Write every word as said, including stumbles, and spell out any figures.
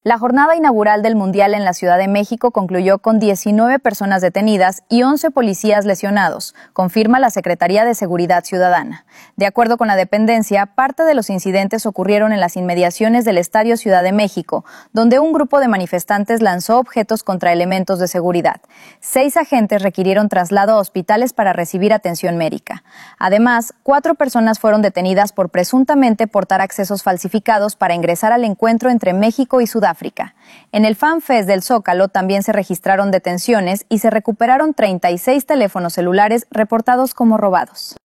La jornada inaugural del Mundial en la Ciudad de México concluyó con diecinueve personas detenidas y once policías lesionados, confirma la Secretaría de Seguridad Ciudadana. De acuerdo con la dependencia, parte de los incidentes ocurrieron en las inmediaciones del Estadio Ciudad de México, donde un grupo de manifestantes lanzó objetos contra elementos de seguridad. Seis agentes requirieron traslado a hospitales para recibir atención médica. Además, cuatro personas fueron detenidas por presuntamente portar accesos falsificados para ingresar al encuentro entre México y Sudáfrica. África. En el Fan Fest del Zócalo también se registraron detenciones y se recuperaron treinta y seis teléfonos celulares reportados como robados.